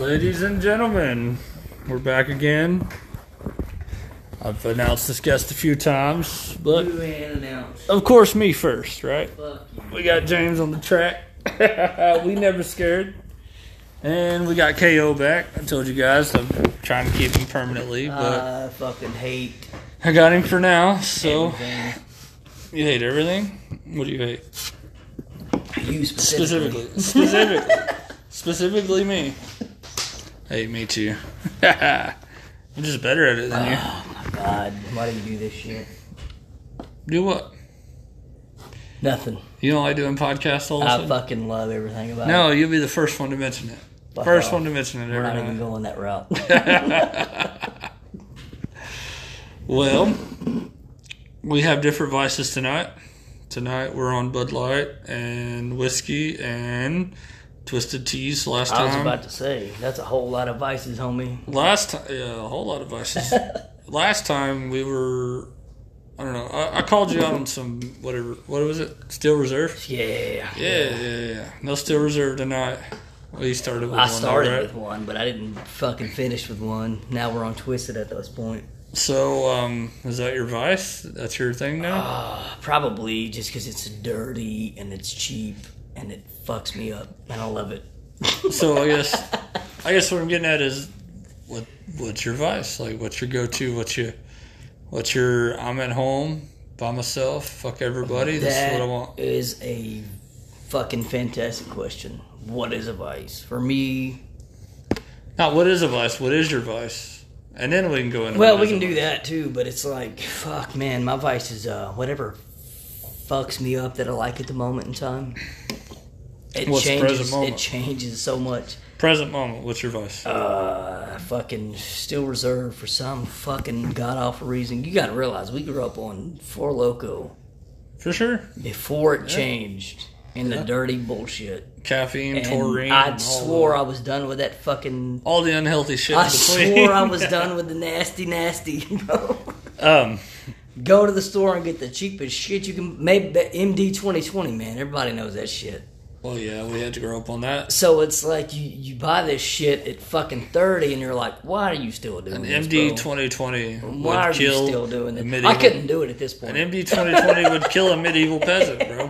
Ladies and gentlemen, we're back again. I've announced this guest a few times, but You ain't announced. of course me first, right? Fuck you. We got James on the track. We never scared. And we got KO back. I told you guys I'm trying to keep him permanently, but I fucking hate I got him for now. So everything. you hate everything? What do you hate? You specifically. Specifically me. Hey, me too. I'm just better at it than you. Oh my god. Why do you do this shit? Do what? Nothing. You don't like doing podcasts all the I time? fucking love everything about No, it. you'll be the first one to mention it. Fuck First off. one to mention it We're every not even night. going that route. Well, we have different vices tonight. Tonight we're on Bud Light and whiskey and Twisted Teas. Last I was time, about to say, that's a whole lot of vices, homie. yeah, a whole lot of vices. Last time we were, I don't know. I called you out on some whatever. What was it? Steel Reserve. Yeah. No Steel Reserve tonight. Well, you started with I one. started though, right? with one, but I didn't fucking finish with one. Now we're on Twisted at this point. So, is that your vice? That's your thing now? Probably just because it's dirty and it's cheap and it fucks me up, and I love it. So I guess what I'm getting at is, what's your vice? Like, what's your go-to? What's your? I'm at home by myself. Fuck everybody. This is what I want. That is a fucking fantastic question. What is a vice for me? Not what is a vice. What is your vice? And then we can go into. Well, what we is can a do vice. that too, but it's like, fuck, man, my vice is whatever fucks me up that I like at the moment in time. It What's the present moment? It changes so much. Present moment. What's your vice? Fucking Still Reserve for some fucking god awful reason. You gotta realize we grew up on Four Loko For sure. before it changed in the dirty bullshit. Caffeine, And taurine. I all swore I was done with that fucking. all the unhealthy shit. I in between. swore I was done with the nasty, bro. Go to the store and get the cheapest shit you can. Maybe MD 2020, man. Everybody knows that shit. Well, yeah, we had to grow up on that. So it's like you buy this shit at fucking 30, and you're like, why are you still doing this, MD bro? 2020 Why are would you kill still doing a this? medieval. I couldn't do it at this point. An MD 2020 would kill a medieval peasant, bro.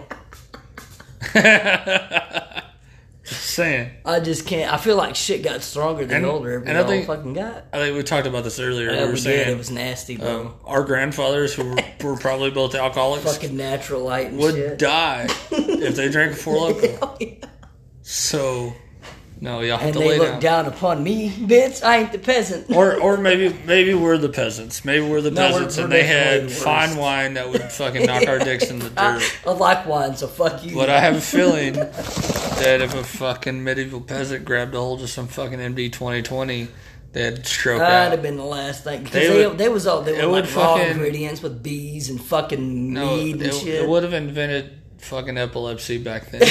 Just saying. I just can't. I feel like shit got stronger the And- older and I we all think- fucking got. I think we talked about this earlier. Yeah, we were we saying did. It was nasty, bro. our grandfathers, who were probably both alcoholics, Fucking natural light and would shit. die if they drank a Four Loko. Oh, yeah. So, no, y'all have And to they lay look down upon me, bitch. I ain't the peasant. Or maybe we're the peasants. Maybe we're the No, we're- peasants, we're and they definitely had the fine worst. wine that would fucking knock our dicks in the dirt. I like wine, so fuck you. But I have a feeling that if a fucking medieval peasant grabbed a hold of some fucking MD 2020, they'd stroke That'd out. have been the last thing. They Because would- they were would like raw fucking- ingredients with bees and fucking No, mead and shit. it would have invented fucking epilepsy back then.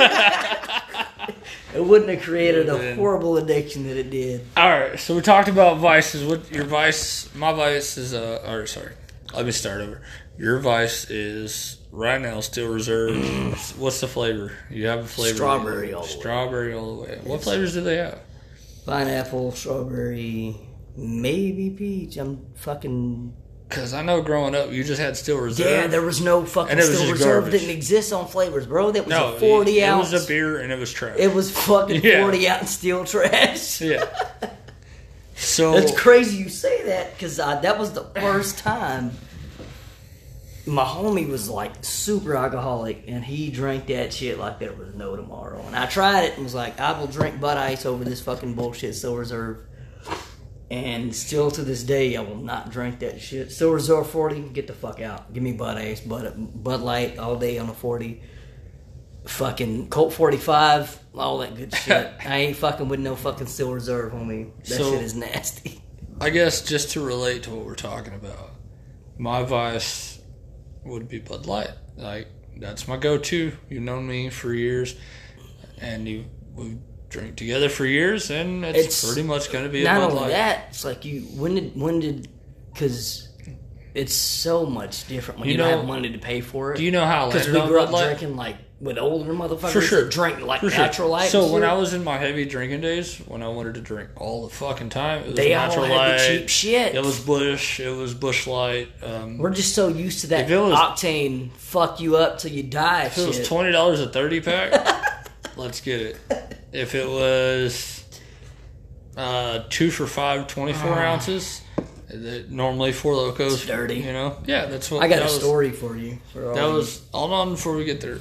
It wouldn't have created It a would've. horrible addiction that it did. All right, so we talked about vices. What your vice? My vice is sorry. Let me start over. Your vice is right now Still Reserve. What's the flavor? You have a flavor. Strawberry all the way. Strawberry all the way. What flavors do they have? Pineapple, strawberry, maybe peach. I'm fucking... Because I know growing up, you just had Still Reserve. Yeah, there was no fucking And it was Still just Reserve. garbage. Didn't exist on flavors, bro. That was no, a 40 ounce. It was a beer and it was trash. It was fucking Yeah. 40 ounce steel trash. Yeah. So It's crazy you say that because that was the first time my homie was like super alcoholic and he drank that shit like there was no tomorrow. And I tried it and was like, I will drink Bud Ice over this fucking bullshit Still Reserve. And still to this day, I will not drink that shit. Still Reserve 40, get the fuck out. Give me Bud Ice, Bud Light all day on a 40. Fucking Colt 45, all that good shit. I ain't fucking with no fucking Still Reserve, homie. That So- shit is nasty. I guess just to relate to what we're talking about, my vice would be Bud Light. Like, that's my go-to. You've known me for years, and we drink together for years, and it's pretty much going to be a not Bud only Light. that. It's like when did because it's so much different when You you don't know- have money to pay for it. Do you know how I Because landed we on grew Bud up Light? drinking like with older motherfuckers For sure. that drink like For sure. Natural Light. So and when shit. I was in my heavy drinking days, when I wanted to drink all the fucking time, it was They all Natural had Light. the cheap shit. It was Bush. It was Bush Light. We're just so used to that If it was- octane fuck you up till you die. If it was shit. $20 a 30 pack, let's get it. If it was 2 for $5, 24 ounces, normally Four Locos. It's dirty. You know? Yeah, that's what I got that a was. story for you. For all That you- was hold on before we get there.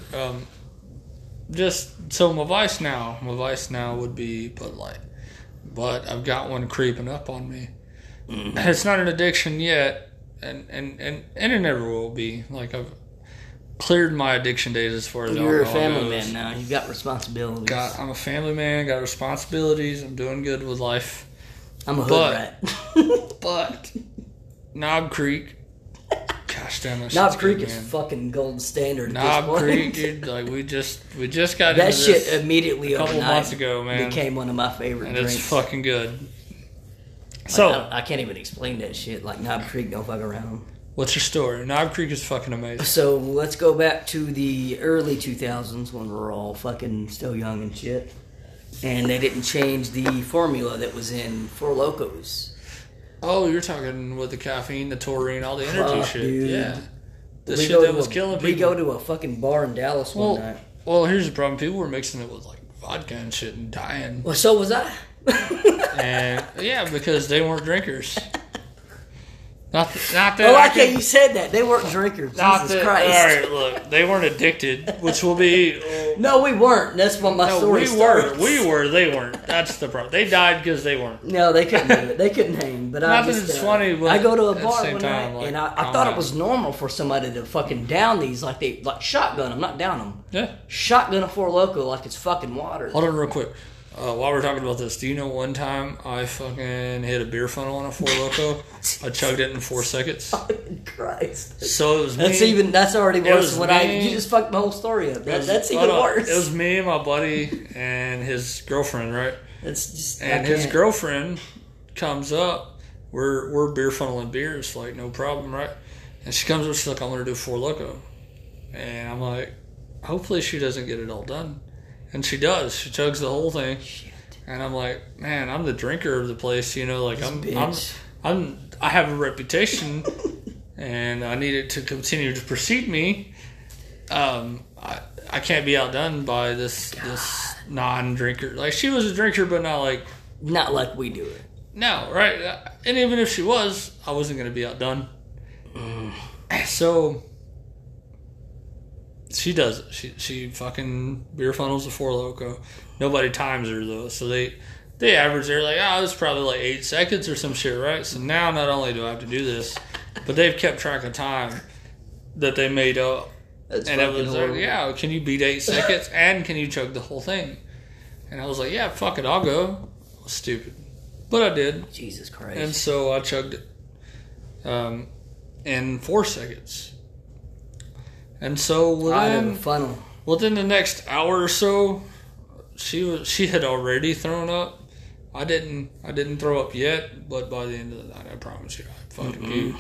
Just so my vice now would be Bud Light, but I've got one creeping up on me. It's not an addiction yet, and it never will be. Like I've cleared my addiction days as far as You're a alcohol family goes. man now. You've got responsibilities. I'm a family man. Got responsibilities. I'm doing good with life. I'm a hood but- rat. But Knob Creek, gosh damn it, Knob Creek is fucking gold standard. At Knob this point. Creek, dude. Like we just got That into shit this immediately a couple overnight months ago, man, became one of my favorite and drinks. it's fucking good. Like, So, I can't even explain that shit. Like Knob Creek, don't fuck around. what's your story? Knob Creek is fucking amazing. So let's go back to the early 2000s when we were all fucking still young and shit. And they didn't change the formula that was in Four Locos. Oh, you're talking with the caffeine, the taurine, all the energy Fuck, shit. dude. Yeah, the We shit go that to was a- killing people. We go to a fucking bar in Dallas one night. Well, here's the problem. People were mixing it with like vodka and shit and dying. Well, so was I. And yeah, because they weren't drinkers. Not that. I like I how can- you said that. They weren't drinkers. Not Jesus that. Christ. All right, look, they weren't addicted, which will be. No, we weren't. That's what my No, story we were. starts. We were. They weren't. That's the problem. They died because they weren't. No, they couldn't do it. They couldn't hang. But Not I that just, it's funny, but I go to a at the bar same one time, night, like, and I calm thought down. it was normal for somebody to fucking down these like shotgun them, not down them. Yeah. Shotgun a Four Loco like it's fucking water. Hold on, real quick. While we're talking about this, do you know one time I fucking hit a beer funnel on a Four Loco? I chugged it in 4 seconds. Fucking Christ. So it was me. That's already It worse was than what me. you just fucked my whole story up. That's even Hold on. worse. It was me and my buddy and his girlfriend, right? It's just And his girlfriend comes up. We're beer funneling beers, like no problem, right? And she comes up, she's like, "I want to do Four Loco," and I'm like, "Hopefully she doesn't get it all done," and she does. She chugs the whole thing, and I'm like, "Man, I'm the drinker of the place, you know. Like I have a reputation, and I need it to continue to precede me. I can't be outdone by this non-drinker. Like she was a drinker, but not like." Not like we do it. No, right? And even if she was, I wasn't going to be outdone. So she does it. She fucking beer funnels a Four Loco. Nobody times her though, so they average. They're like, it's probably like 8 seconds or some shit, right? So now not only do I have to do this, but they've kept track of time that they made up, That's and it fucking was horrible. like, can you beat 8 seconds and can you chug the whole thing? And I was like, yeah, fuck it, I'll go. Stupid, but I did. Jesus Christ. And so I chugged it in 4 seconds. And so I have a funnel. within the next hour or so, she had already thrown up. I didn't throw up yet, but by the end of the night, I promise you, I fucking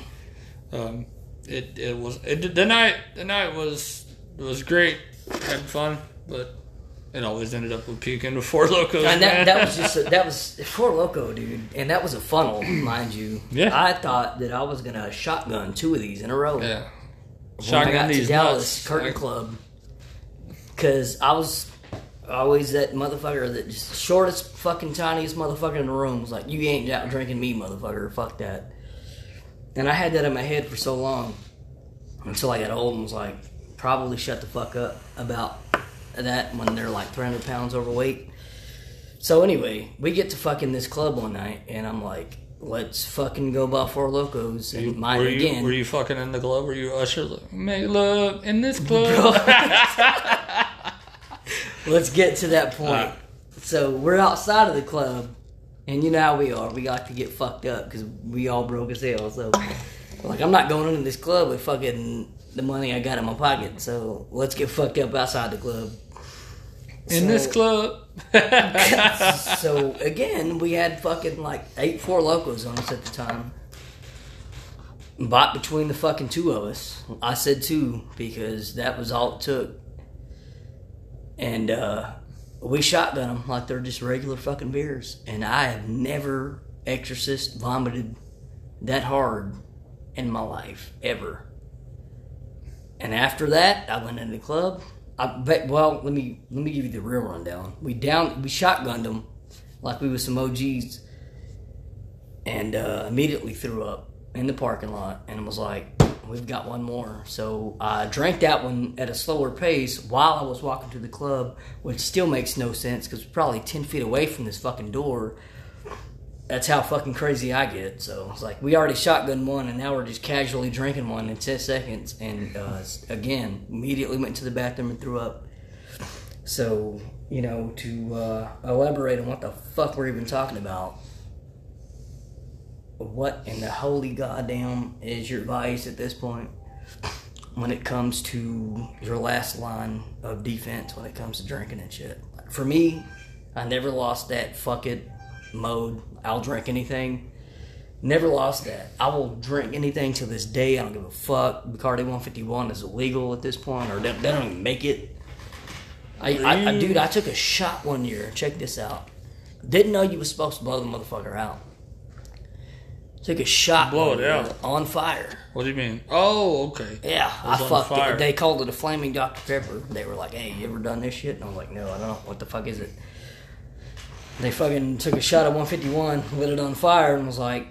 puked. The night was great, had fun, but it always ended up with puking with Four Locos. And man. that was Four Loco, dude, and that was a funnel, mind you. Yeah. I thought that I was gonna shotgun 2 of these in a row. Yeah. When I got Shotgun to these Dallas nuts. Curtain Like, Club, because I was always that motherfucker that just shortest fucking tiniest motherfucker in the room was like, you ain't out drinking me, motherfucker. Fuck that. And I had that in my head for so long until I got old and was like, probably shut the fuck up about that when they're like 300 pounds overweight. So anyway, we get to fucking this club one night, and I'm like, let's fucking go buy Four Locos and mine again. Were you fucking in the club? Were you usher? Like, make love in this club. Let's get to that point. So we're outside of the club, and you know how we are. We like to get fucked up because we all broke as hell. So, like, I'm not going into this club with fucking the money I got in my pocket. So let's get fucked up outside the club. In this club. So again, we had fucking like 8 Four Locos on us at the time. Bought between the fucking 2 of us. I said 2 because that was all it took. And we shotgun them like they're just regular fucking beers. And I have never exorcist vomited that hard in my life, ever. And after that, I went into the club. Let me give you the real rundown. We shotgunned them like we was some OGs, and immediately threw up in the parking lot, and was like, we've got one more. So I drank that one at a slower pace while I was walking to the club, which still makes no sense because we're probably 10 feet away from this fucking door. That's how fucking crazy I get. So it's like, we already shotgunned one, and now we're just casually drinking one in 10 seconds. And again, immediately went to the bathroom and threw up. So, to elaborate on what the fuck we're even talking about, what in the holy goddamn is your vice at this point when it comes to your last line of defense when it comes to drinking and shit? For me, I never lost that fuck it mode. I'll drink anything. Never lost that. I will drink anything to this day. I don't give a fuck. Bacardi 151 is illegal at this point, or they don't even make it. Dude, I took a shot one year. Check this out. Didn't know you was supposed to blow the motherfucker out. Took a shot. Blow it out. On fire. What do you mean? Oh, okay. Yeah, I fucked it. They called it a flaming Dr. Pepper. They were like, hey, you ever done this shit? And I was like, no, I don't. What the fuck is it? They fucking took a shot of 151, lit it on fire, and was like...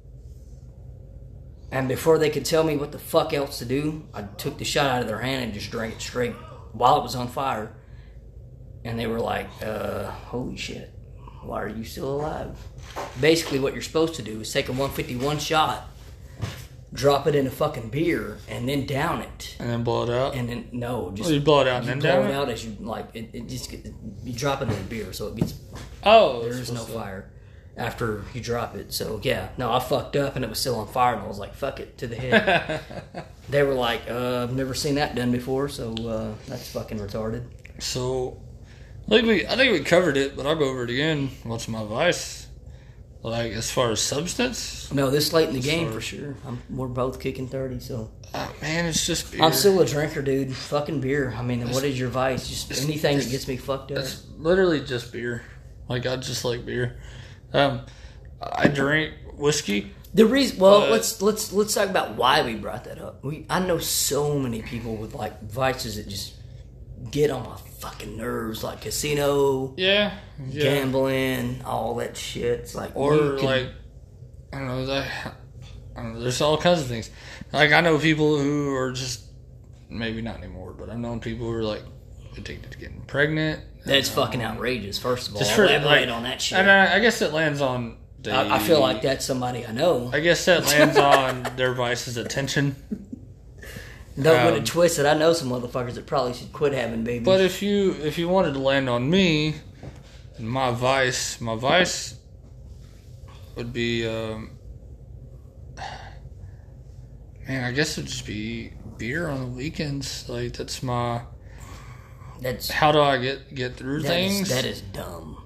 And before they could tell me what the fuck else to do, I took the shot out of their hand and just drank it straight while it was on fire. And they were like, holy shit, why are you still alive? Basically what you're supposed to do is take a 151 shot, drop it in a fucking beer, and then down it. And then blow it out? And then, no, just... you blow it out and then down it? You blow it out as you, like, you drop it in a beer, so it gets... Oh. There is no fire after you drop it. So, yeah. No, I fucked up, and it was still on fire, and I was like, fuck it, to the head. They were like, I've never seen that done before, so that's fucking retarded. So, I think we covered it, but I'll go over it again. What's my vice? Like, as far as substance? No, this late in the game, for sure. We're both kicking 30, so... man, it's just beer. I'm still a drinker, dude. Fucking beer. I mean, what is your vice? Just anything that gets me fucked up. It's literally just beer. Like, I just like beer. I drink whiskey. The reason... Well, let's talk about why we brought that up. I know so many people with, like, vices that just get on my fucking nerves, like casino, gambling, all that shit. It's like, I don't know, there's all kinds of things. Like, I know people who are just, maybe not anymore, but I've known people who are like addicted to getting pregnant. That's fucking outrageous. First of all, just for elaborate on that shit. And I guess it lands on. I feel like that's somebody I know. I guess that lands on their vice's attention. Don't get it twisted. I know some motherfuckers that probably should quit having babies. But if you wanted to land on me, my vice would be, man, I guess it'd just be beer on the weekends. Like, that's how do I get through things? That is dumb.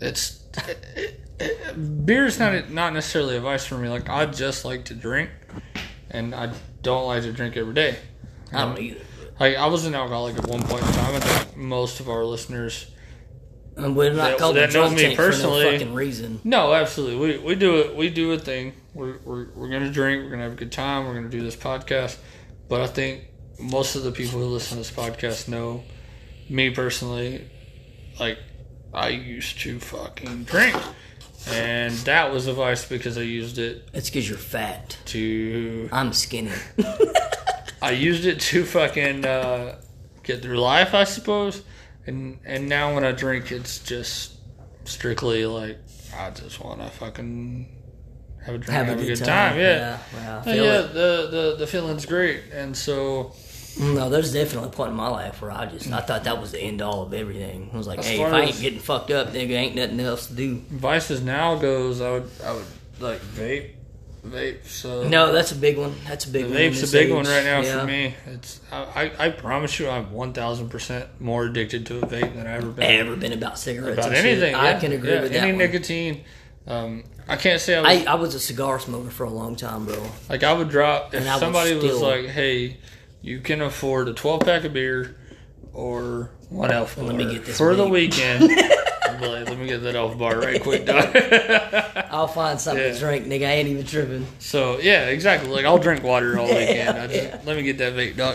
Beer is not necessarily a vice for me. Like, I just like to drink, and I don't like to drink every day. I don't either. Like, I was an alcoholic at one point in time. I think most of our listeners we're not called the drunk tank personally, for no fucking reason. No, absolutely. We do it. We do a thing. We're gonna drink. We're gonna have a good time. We're gonna do this podcast. But I think most of the people who listen to this podcast know me personally. Like, I used to fucking drink, and that was a vice because I used it. It's because you're fat. I'm skinny. I used it to fucking get through life, I suppose. And now when I drink, it's just strictly like, I just want to fucking have a drink, have a good time. Yeah. The feeling's great. And so... No, there's definitely a point in my life where I thought that was the end all of everything. I was like, hey, if I ain't getting fucked up, nigga, ain't nothing else to do. Vices now goes, I would like vape. So no, that's a big one. That's a big one. Vape's a big one right now for me. It's I promise you, I'm 1,000% more addicted to a vape than I ever been about cigarettes. About anything, I can agree with that. Any nicotine. I can't say I was a cigar smoker for a long time, bro. Like, I would drop if somebody was like, "Hey, you can afford a 12-pack of beer or One elf bar. Let me get this for the vape. weekend. I'm like, let me get that elf bar right quick, dog. I'll find something Yeah. to drink, nigga. I ain't even tripping. So yeah, exactly. Like I'll drink water all weekend. Yeah. Let me get that vape, dog.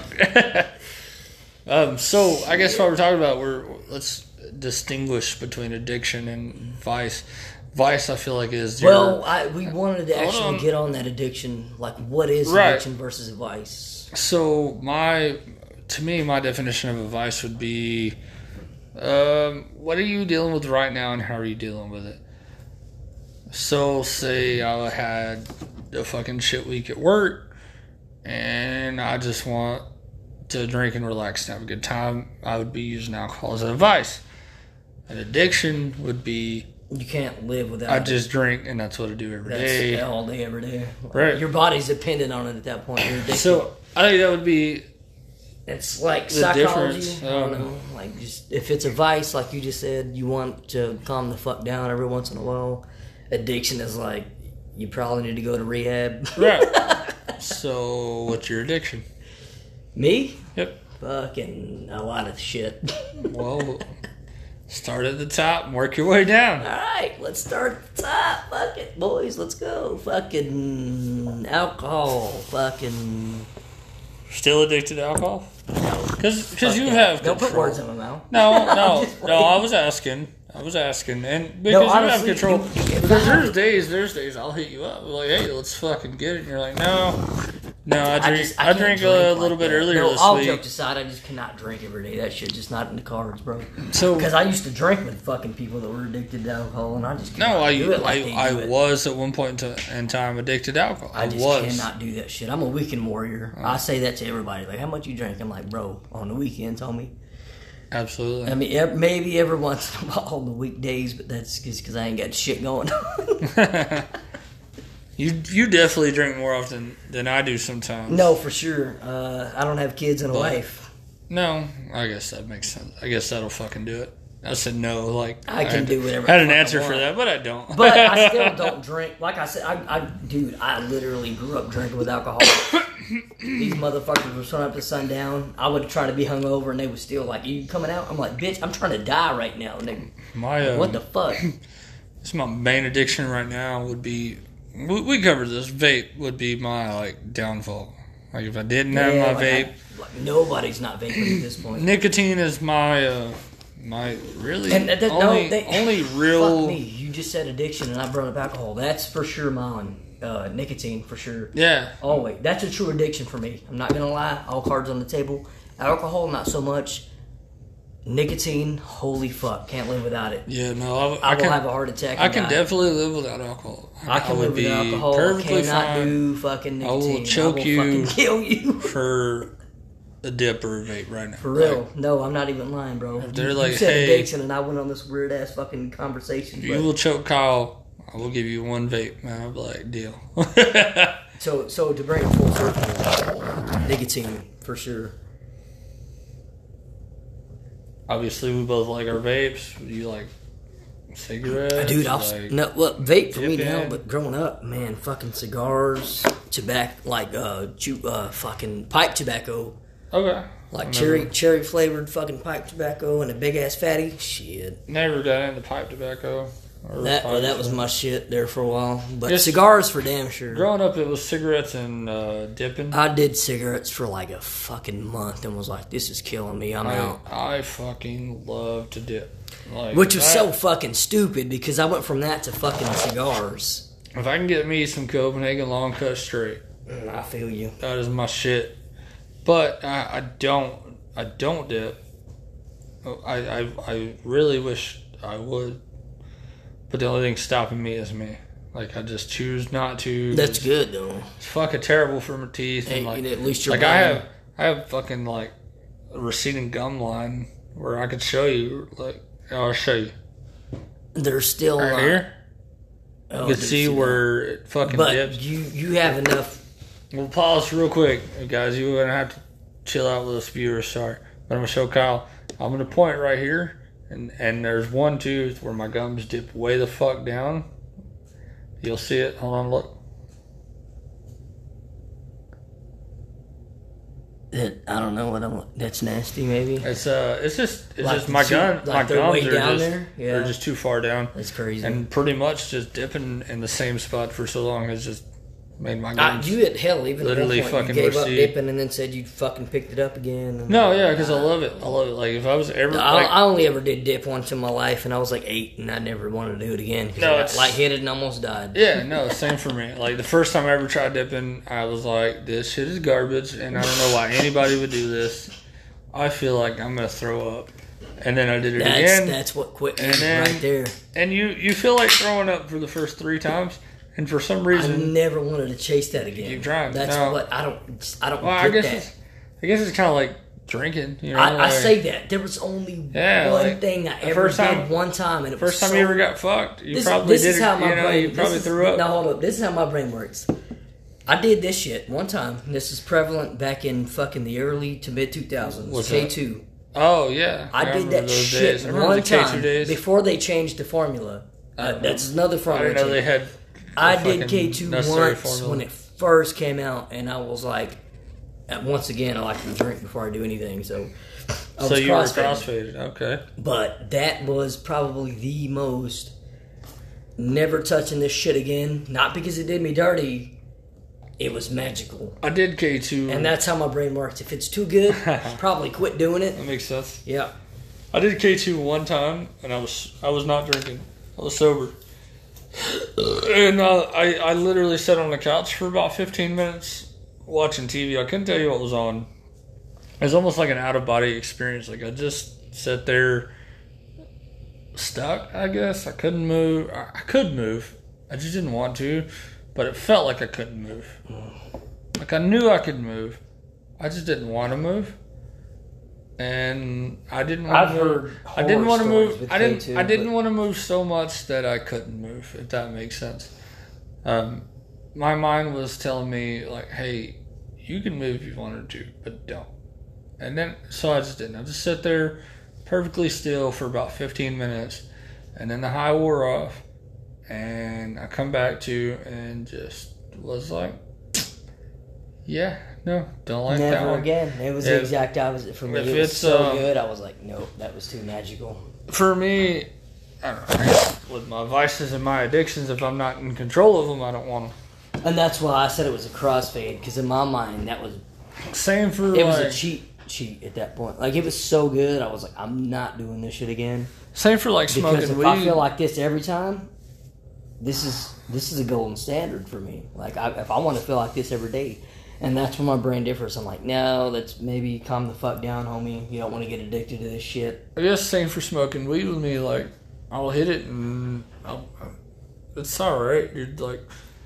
So I guess what we're talking about, let's distinguish between addiction and vice. Vice, I feel like, is We wanted to actually get on that addiction. Like, what is Right. addiction versus vice? So to me, my definition of a vice would be, what are you dealing with right now, and how are you dealing with it? So, say I had a fucking shit week at work, and I just want to drink and relax and have a good time. I would be using alcohol as a vice. An addiction would be, You can't live without I it. just drink, and that's what I do every That's day. all day, every day. Right. Your body's dependent on it at that point. You're addicted. So I think that would be It's like the psychology. difference, I don't know. Like, just if it's a vice, like you just said, you want to calm the fuck down every once in a while. Addiction is like, you probably need to go to rehab. right. So what's your addiction? Me? Yep. Fucking a lot of shit. Well, start at the top and work your way down. Alright, let's start at the top. Fuck it, boys. Let's go. Fucking alcohol. Fucking. Still addicted to alcohol? Because Fuck you that. have Don't control. put words in my mouth. No. Just I was asking, and because honestly, you have control. if Because I- there's days I'll hit you up like, hey, let's fucking get it. And you're like, no, I can't drink a drink little like bit that. earlier No, this all week. jokes aside, I just cannot drink every day. That shit just not in the cards, bro. So Because I used to drink with fucking people that were addicted to alcohol, and I just no, cannot do it like they I do it. was at one point in time addicted to alcohol. I just was. cannot do that shit. I'm a weekend warrior. I say that to everybody. Like, how much you drink? I'm like, bro, on the weekends, homie. Absolutely. I mean, maybe every once in a while on the weekdays, but that's just because I ain't got shit going on. You definitely drink more often than I do sometimes. No, for sure. I don't have kids and a But- wife. No, I guess that makes sense. I guess that'll fucking do it. I said no, like I can do whatever I had the an fuck I answer for want. that, but I don't. But I still don't drink. Like I said, I literally grew up drinking with alcohol. These motherfuckers were sun up to sundown. I would try to be hungover, and they was still like, "You coming out?" I'm like, "Bitch, I'm trying to die right now." And they, My what the fuck? It's my main addiction right now would be. We covered this. Vape would be my like downfall. Like if I didn't have my like vape, like nobody's not vaping at this point. nicotine is my really And only Fuck real. me. You just said addiction, and I brought up alcohol. That's for sure mine. Nicotine for sure. Yeah, Always. That's a true addiction for me. I'm not gonna lie. All cards on the table. Alcohol, not so much. Nicotine, holy fuck, can't live without it. yeah. No, I I will can. have a heart attack. I and can die. definitely live without alcohol. I can would live be without alcohol. perfectly Cannot fine do fucking I will nicotine. choke will you. fucking kill you. for a dip or a vape right now. For real. No, I'm not even lying, bro. If they're You like, said hey, addiction, and I went on this weird ass fucking conversation. If you will choke Kyle, I will give you one vape, man. I'll be like, deal. So to bring it full circle, nicotine for sure. Obviously, we both like our vapes. You like cigarettes? Dude, vape for me dip now, in. but growing up, man, fucking cigars, tobacco, like fucking pipe tobacco, Okay. like I cherry flavored fucking pipe tobacco and a big ass fatty. Shit, never got into pipe tobacco. Or that pipe. was my shit there for a while. But Just- cigars for damn sure. Growing up, it was cigarettes and dipping. I did cigarettes for like a fucking month and was like, this is killing me. I'm out. I fucking love to dip. Like, Which was that- so fucking stupid because I went from that to fucking cigars. If I can get me some Copenhagen long cut straight, I feel you. that is my shit. But I don't dip. I really wish I would. But the only thing stopping me is me. Like I just choose not to. That's good though. It's fucking terrible for my teeth. Hey, And like, at least you're like blind. I have fucking like a receding gum line where I could show you. Like I'll show you There's still right here. oh, You can dude, see that. where it fucking But dips. you have enough. We'll pause real quick, guys. You're gonna have to chill out with us viewers. Sorry, but I'm gonna show Kyle. I'm gonna point right here, and there's one tooth where my gums dip way the fuck down. You'll see it. Hold on, look. I don't know what I want. That's nasty, maybe. It's just Like my like my they're gums way are down just there? Yeah. they're just too far down, That's crazy. and pretty much just dipping in the same spot for so long has just made my gums. You at hell even literally at one point, fucking you gave up recede. dipping and then said you fucking picked it up again. And No, yeah, because I love it. I love it. Like if I was ever, I only ever did dip once in my life, and I was like 8, and I never wanted to do it again because No, I got it's- lightheaded and almost died. yeah, no, same for me. Like the first time I ever tried dipping, I was like, this shit is garbage, and I don't know why anybody would do this. I feel like I'm gonna throw up, and then I did it again. That's what quit me And then- right there. And you feel like throwing up for the first 3 times, and for some I reason, never wanted to chase that again. Keep trying. That's No. what I don't well, I get guess that. it's kind of like drinking. You know, I like, say that there was only Yeah, one like, thing I the ever first time- did one time, and it was first time so, you ever got fucked, you this, probably this did is it. how my You know, brain. you probably this is, threw up. Now hold up, this is how my brain works. I did this shit one time. This is prevalent back in fucking the early to mid 2000s. What's K2. Oh yeah, I did remember that those shit days. I remember one the K2 time days. before they changed the formula. That's another I formula. didn't know they change. had. I the did fucking K2 necessary once formula. when it first came out, and I was like, once again, I like to drink before I do anything. So, I So was you were crossfading. crossfaded, okay? But that was probably the most never touching this shit again. Not because it did me dirty. It was magical. I did K2, And that's how my brain works. If it's too good, probably quit doing it. that makes sense. Yeah. I did K2 one time, and I was not drinking. I was sober, and I literally sat on the couch for about 15 minutes watching TV. I couldn't tell you what was on. It was almost like an out of body experience. Like I just sat there, stuck. I guess I couldn't move. I could move. I just didn't want to, but it felt like I couldn't move. Like I knew I could move. I just didn't want to move. And I didn't want I've to heard move. I didn't want to horror move. stories with I didn't. K2, I didn't but- want to move so much that I couldn't move. If that makes sense. My mind was telling me like, "Hey, you can move if you wanted to, but don't." And then, so I just didn't. I just sat there, perfectly still for about 15 minutes, and then the high wore off, and I come back to and just was like, "Yeah, no, don't like that Never one." again. It was If- the exact opposite for me. if It was it's, so good. I was like, nope, that was too magical. For me, I don't know. I guess with my vices and my addictions, if I'm not in control of them, I don't want them. And that's why I said it was a crossfade, because in my mind, that was Same for it was like, a cheat at that point. Like, it was so good, I was like, I'm not doing this shit again. same for like Because smoking if weed. I feel like this every time, this is a golden standard for me. Like, if I want to feel like this every day, and that's where my brain differs. I'm like, no, let's maybe calm the fuck down, homie. You don't want to get addicted to this shit. I guess same for smoking weed with me. Like I'll hit it and it's all right. You're like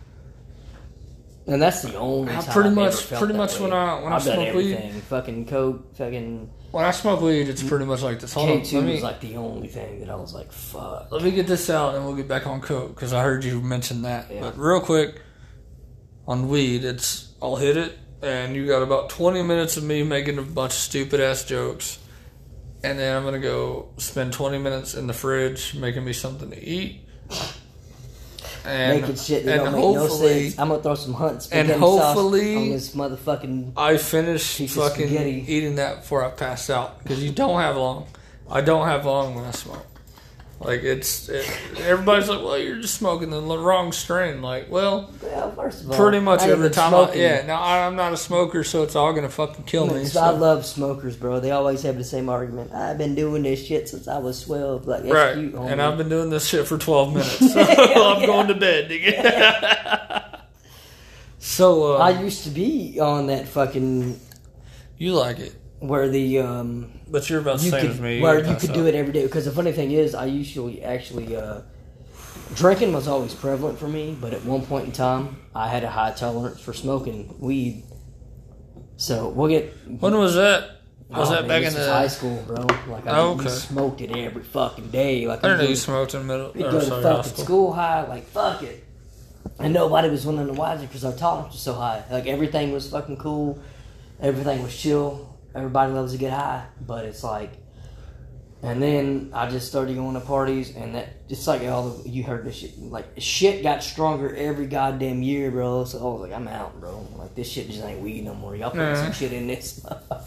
And that's the only I time pretty I've much- ever felt pretty that much way. when I I've done smoke weed- everything. Fucking coke, fucking when I smoke weed, it's pretty much like this. Hold on, K2 was like the only thing that I was like, fuck. let me get this out and we'll get back on coke because I heard you mention that. Yeah. But real quick, on weed, it's I'll hit it and you got about 20 minutes of me making a bunch of stupid ass jokes, and then I'm gonna go spend 20 minutes in the fridge making me something to eat. And, Making shit that and don't make no hopefully sense. I'm gonna throw some hunt and spaghetti hopefully- sauce on this motherfucking. I finish Piece of fucking spaghetti. eating that before I pass out because you don't have long. I don't have long when I smoke. Like everybody's like, well, you're just smoking the wrong strain. Like, well, Well, first of all, pretty much I ain't every been time. smoking. Now I'm not a smoker, so it's all gonna fucking kill me. I So. love smokers, bro. They always have the same argument. I've been doing this shit since I was 12. Like, that's Right, cute, homie. and I've been doing this shit for 12 minutes. So I'm going to bed, nigga. So I used to be on that fucking you like it, where the but you're about the you same could as me. where You're you passed could out. do it every day. Because the funny thing is, I usually actually drinking was always prevalent for me, but at one point in time, I had a high tolerance for smoking weed. So we'll get. When was that? Was that man, back this in was the? high school, bro? Like we Okay. smoked it every fucking day. Like I didn't know we you smoked in the middle. We'd or, go to sorry, high fucking school. school high, like fuck it, and nobody was none the wiser because our tolerance was so high. Like everything was fucking cool, everything was chill. Everybody loves to get high, but it's like And then I just started going to parties, and that it's like you heard this shit. Like shit got stronger every goddamn year, bro. So I was like, I'm out, bro. Like this shit just ain't weed no more. Y'all put some shit in this.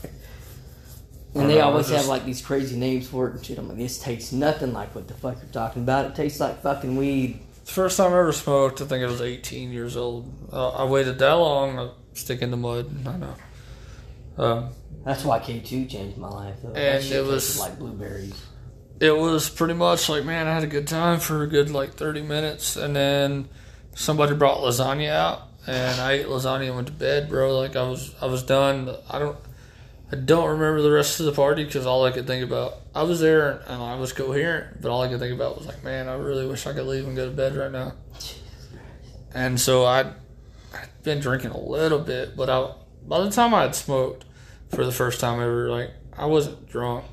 And they always have like these crazy names for it and shit. I'm like, this tastes nothing like what the fuck you're talking about. It tastes like fucking weed. The first time I ever smoked, I think I was 18 years old. I waited that long. I stick in the mud. I know. That's why K2 changed my life, though. And that shit it was tasted like blueberries. It was pretty much like, man, I had a good time for a good like 30 minutes, and then somebody brought lasagna out, and I ate lasagna and went to bed, bro. Like I was done. I don't remember the rest of the party because all I could think about, I was there and I was coherent, but all I could think about was like, man, I really wish I could leave and go to bed right now. And so I'd been drinking a little bit, but by the time I had smoked for the first time ever, like I wasn't drunk.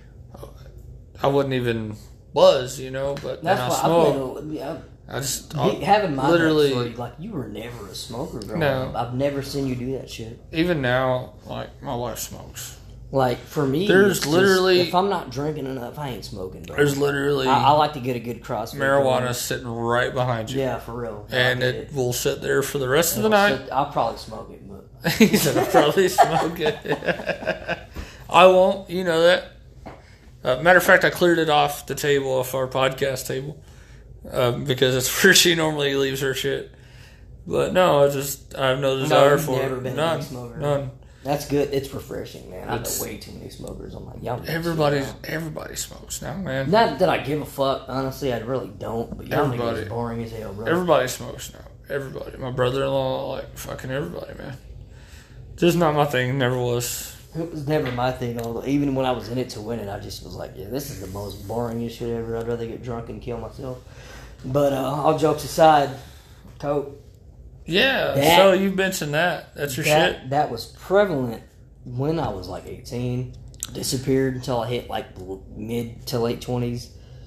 I wasn't even buzzed, but that's then I why smoked. I just having my literally story, like you were never a smoker growing No. up. I've never seen you do that shit. Even now, like my wife smokes. Like for me, There's it's literally just, if I'm not drinking enough, I ain't smoking, bro. There's literally I like to get a good CrossFit. marijuana sitting right behind you. Yeah, for real. And it will sit there for the rest of the night. I'll probably smoke it, but He said I'll probably smoke it. I won't. You know that. Matter of fact, I cleared it off the table, off our podcast table, because it's where she normally leaves her shit. But no, I have no desire for never it. Been None. a smoker. None. That's good. It's refreshing, man. I know way too many smokers. I'm like, y'all. Everybody smokes now, man. Not that I give a fuck. Honestly, I really don't. But y'all niggas boring as hell, bro. Everybody smokes now. Everybody. My brother-in-law, like fucking everybody, man. Just not my thing. Never was. It was never my thing. Although even when I was in it to win it, I just was like, yeah, this is the most boringest shit ever. I'd rather get drunk and kill myself. But all jokes aside, coke. Yeah, so you mentioned that. That's your shit? That was prevalent when I was like 18. Disappeared until I hit like mid to late 20s.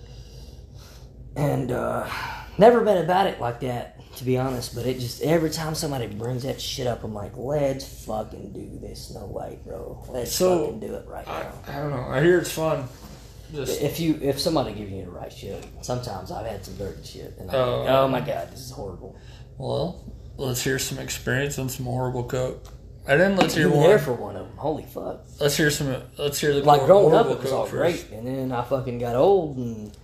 And never been about it like that, to be honest. But it just, every time somebody brings that shit up, I'm like, let's fucking do this. No way, bro. Let's fucking do it right now. I don't know. I hear it's fun. If somebody gives you the right shit, sometimes I've had some dirty shit. And I'm like, oh my God, this is horrible. Well, let's hear some experience on some horrible coke. And then let's hear you were one. there for one of them. Holy fuck. Let's hear the like growing up, it was coke all first. great, and then I fucking got old, and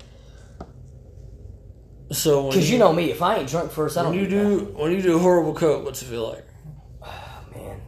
so because you know me, if I ain't drunk first, I don't. When you do horrible coke, what's it feel like? Oh, man.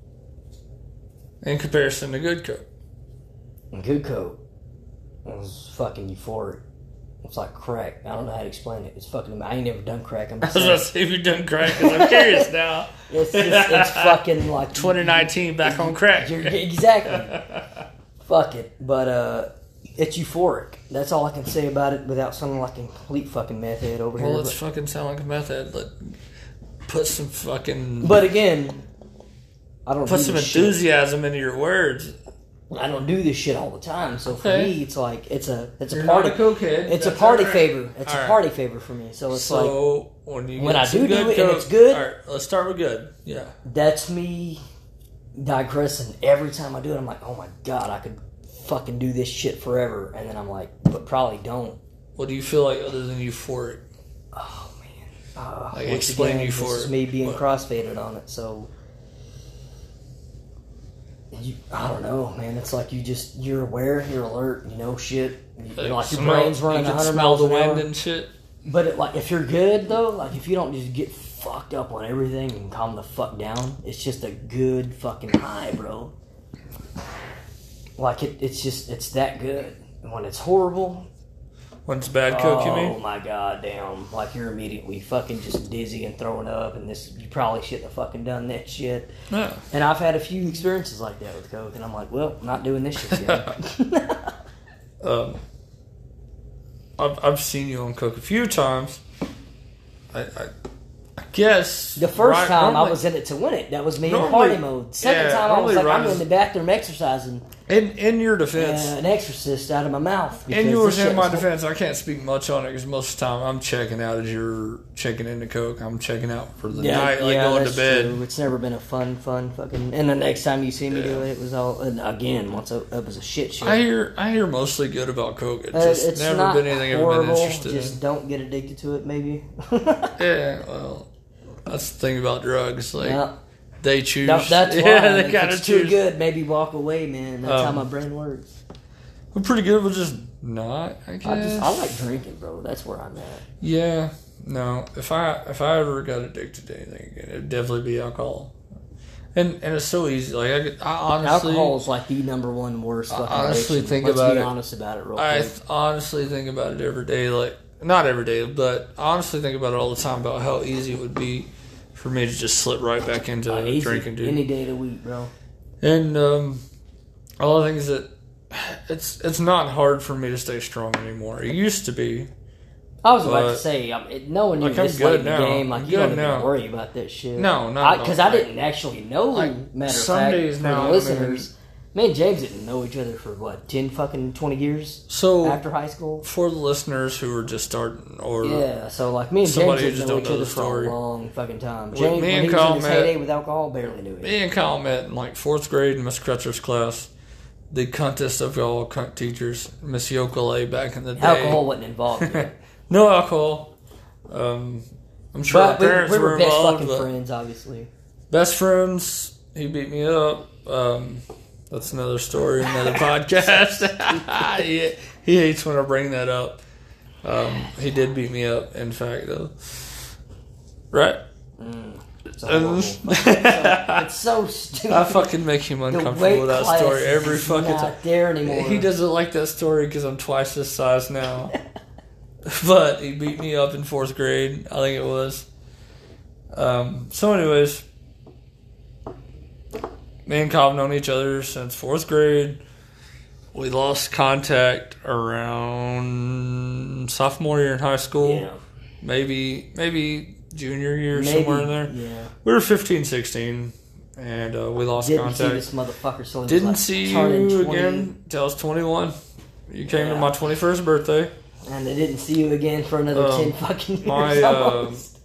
In comparison to good coke. And good coke was fucking euphoric. It's like crack. I don't know how to explain it. It's fucking. I ain't never done crack. I'm just I was about to say if you've done crack, because I'm curious now. It's fucking like 2019 back on crack. Exactly. Fuck it, but it's euphoric. That's all I can say about it without sounding like a complete fucking meth head over here. Well, let's fucking sound like a meth head. Put some fucking. But again, I don't put some enthusiasm into your words. I don't do this shit all the time, so for me, it's like it's a You're party. Not a cokehead. It's a party favor. It's a party favor for me. So it's like when I do it and it's good. All right, let's start with good. Yeah, that's me digressing. Every time I do it, I'm like, oh my God, I could fucking do this shit forever, and then I'm like, but probably don't. What do you feel like other than euphoric? Oh man, like explain euphoric. This is me being crossfaded on it, so. I don't know, man. It's like you're aware, you're alert, you know shit. Like your brain's running 100 miles an hour. Smell the wind and shit. But if you're good though, like if you don't just get fucked up on everything and calm the fuck down, it's just a good fucking high, bro. Like it's that good. And when it's horrible. When it's bad coke, you mean? Oh my God, damn! Like you're immediately fucking just dizzy and throwing up, and you probably shouldn't have fucking done that shit. Yeah. And I've had a few experiences like that with coke, and I'm like, well, I'm not doing this shit again. I've seen you on coke a few times. I guess the first time I was in it to win it. That was me in party mode. Second time I was like, I'm in the bathroom exercising. In your defense, an exorcist out of my mouth. in yours and my defense, I can't speak much on it because most of the time I'm checking out as you're checking into coke. I'm checking out for the night, like going to bed. True. It's never been a fun fucking. And the next time you see me do it, it was all. And again, it was a shit show. I hear mostly good about coke. It's never not been anything I've been interested just in. don't get addicted to it, maybe. Yeah, well, that's the thing about drugs. Like. Yeah. They choose. No, that's why. They If gotta it's too choose. good, maybe walk away, man. That's how my brain works. We're pretty good with just not, I guess. I like drinking, bro. That's where I'm at. Yeah. No. If I ever got addicted to anything again, it'd definitely be alcohol. And it's so easy. Like I honestly, alcohol's like the number one worst fucking honestly addiction. think Let's about be it. honest about it, real quick. I honestly think about it every day. Like not every day, but I honestly think about it all the time about how easy it would be for me to just slip right back into Easy. drinking, dude. Any day of the week, bro. And all the things that it's not hard for me to stay strong anymore. It used to be. I was about to say, knowing you like, I'm this late in the good now. game, like I'm you don't good even now. worry about that shit. No, not because I didn't actually know. Like, Matter of some fact, days for now, the listeners, me and James didn't know each other for what 10 fucking 20 years. So after high school, for the listeners who are just starting, or yeah, so like me and James somebody who didn't just know don't each know other the for story. a long fucking time. With James, me when and he was Kyle in his met- heyday with alcohol, barely knew him. me and Kyle met in like 4th grade in Miss Crutcher's class. The cuntest of all cunt teachers, Miss Yokole, back in the day. Alcohol wasn't involved yet. No alcohol. I'm sure our But parents we were best involved. fucking But friends, obviously. best friends. He beat me up. That's another story, another podcast. he hates when I bring that up. He did beat me up, in fact, though. Right? It's horrible. It's so stupid. I fucking make him uncomfortable with that story every fucking time. Not there anymore. He doesn't like that story because I'm twice his size now. But he beat me up in 4th grade, I think it was. So anyways, me and Kyle have known each other since 4th grade. We lost contact around sophomore year in high school. Yeah. Maybe junior year, somewhere in there. Yeah. We were 15, 16, and we lost Didn't contact. see this motherfucker, so he was Didn't like see turning you 20, again until I was 21. You came to Yeah. my 21st birthday. and they didn't see you again for another 10 fucking years. My almost.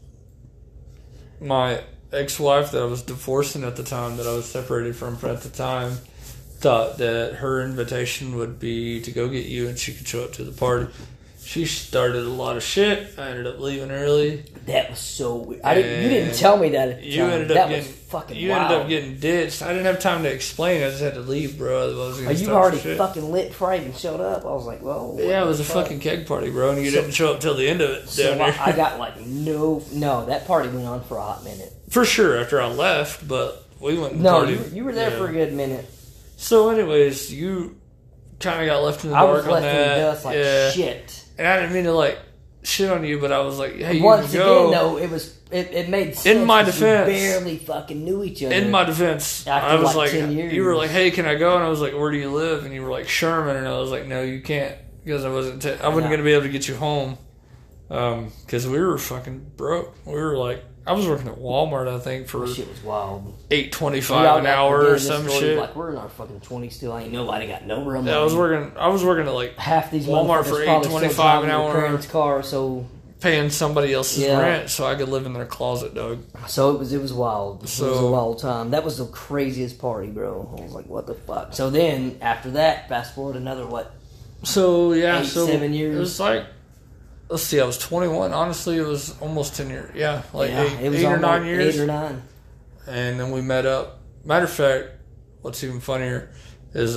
my ex-wife that I was divorcing at the time, that I was separated from at the time, thought that her invitation would be to go get you and she could show up to the party. She started a lot of shit. I ended up leaving early. That was so weird. You didn't tell me that at the You time. ended up that getting was fucking you wild. ended up getting ditched. I didn't have time to explain. I just had to leave, bro. Otherwise, I was gonna Are you start already shit. fucking lit before I even showed up? I was like, whoa. Yeah, it was a fuck? fucking keg party, bro, and you didn't show up till the end of it. So Down there. I got like no. That party went on for a hot minute. For sure, after I left, but we went and No, partied. you were there Yeah. for a good minute. So, anyways, you kind of got left in the I dark was on left in the that. dust like yeah. shit. And I didn't mean to like shit on you, but I was like, hey, you Once can go. again, though, it made sense. In my 'cause defense. we barely fucking knew each other. In my defense, After I was like like, 10 years. you were like, hey, can I go? And I was like, where do you live? And you were like, Sherman. And I was like, no, you can't, because I wasn't going to be able to get you home. Because we were fucking broke. We were like, I was working at Walmart, I think, for That shit was wild. $8.25 an hour or some shit. Like we're in our fucking 20s still. Ain't nobody got no room. Yeah, I was working at like half these Walmart motherfuckers for probably still $8.25 an driving their hour. parents' car, so paying somebody else's Yeah. rent so I could live in their closet, dog. it was wild. It was a So- wild time. That was the craziest party, bro. I was like, what the fuck? So then after that, fast forward another what? So yeah, 7 years. It was like, let's see, I was 21. Honestly, it was almost 10 years. Yeah, like It was eight or almost 9 years. 8 or 9. And then we met up. Matter of fact, what's even funnier is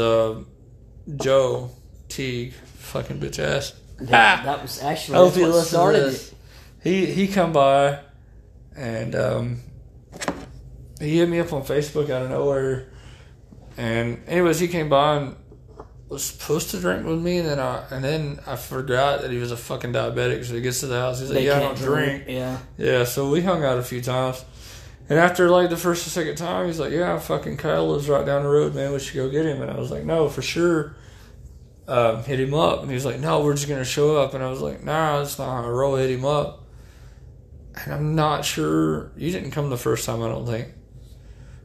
Joe Teague, fucking bitch ass. That was actually I hope that's he what listens to started this. it. He come by and he hit me up on Facebook out of nowhere. And anyways, he came by and was supposed to drink with me, and then I forgot that he was a fucking diabetic. So he gets to the house, he's like, They "Yeah, I can't don't drink." Yeah. Yeah, so we hung out a few times. And after like the first or second time, he's like, "Yeah, fucking Kyle lives right down the road, man. We should go get him." And I was like, "No, for sure." Hit him up, and he was like, "No, we're just gonna show up." And I was like, "Nah, that's not how I roll." Hit him up, and I'm not sure. You didn't come the first time, I don't think.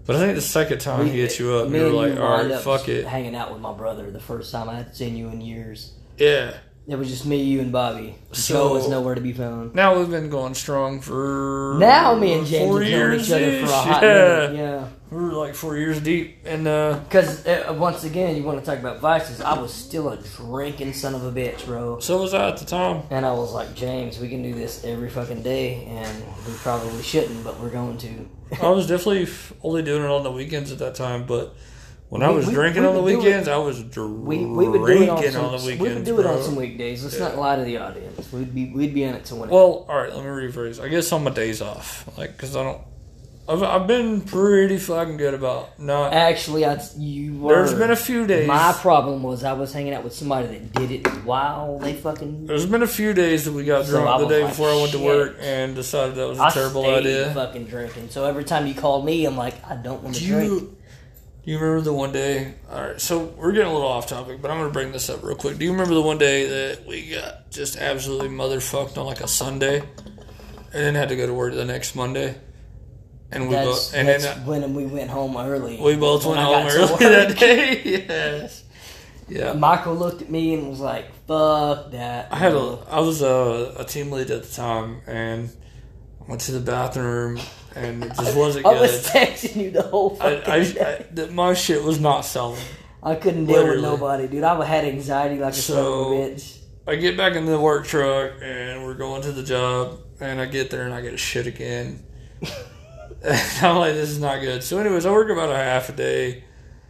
But I think the second time he hit you up, me you were and like, you all right, wind up fuck it. hanging out with my brother the first time I had seen you in years. Yeah. It was just me, you, and Bobby. So- Joe was nowhere to be found. Now we've been going strong for Now me and James 4 have known years each other for a hot yeah. minute. Yeah. We're like 4 years deep, and Because, once again, you want to talk about vices, I was still a drinking son of a bitch, bro. so was I at the time. And I was like, James, we can do this every fucking day, and we probably shouldn't, but we're going to. I was definitely only doing it on the weekends at that time, but when I was We drinking on the would do it- weekends, I was drinking We would do it on on the weekends. We would do it bro. on some weekdays. Let's not lie to the audience. We'd be in it to win it. Well, all right, let me rephrase. I guess on my days off, like, because I don't. I've been pretty fucking good about not. Actually, you were. There's been a few days. My problem was I was hanging out with somebody that did it while they fucking. There's been a few days that we got So I drunk the was day like, before I went to shit. work and decided that was a I terrible stayed idea. fucking drinking. So every time you called me, I'm like, I don't want to Do drink. you remember the one day? All right, so we're getting a little off topic, but I'm going to bring this up real quick. Do you remember the one day that we got just absolutely motherfucked on like a Sunday, and then had to go to work the next Monday? And we both, and That's then when we went home early. we both When went I home got to early work. that day. Yes, yeah. Michael looked at me and was like, "Fuck that." I was a team lead at the time, and I went to the bathroom, and it just wasn't I good. was texting you the whole fucking day. My shit was not selling. I couldn't deal Literally. with nobody, dude. I had anxiety like a son of a bitch. I get back in the work truck, and we're going to the job, and I get there, and I get shit again. And I'm like, this is not good. So anyways, I work about a half a day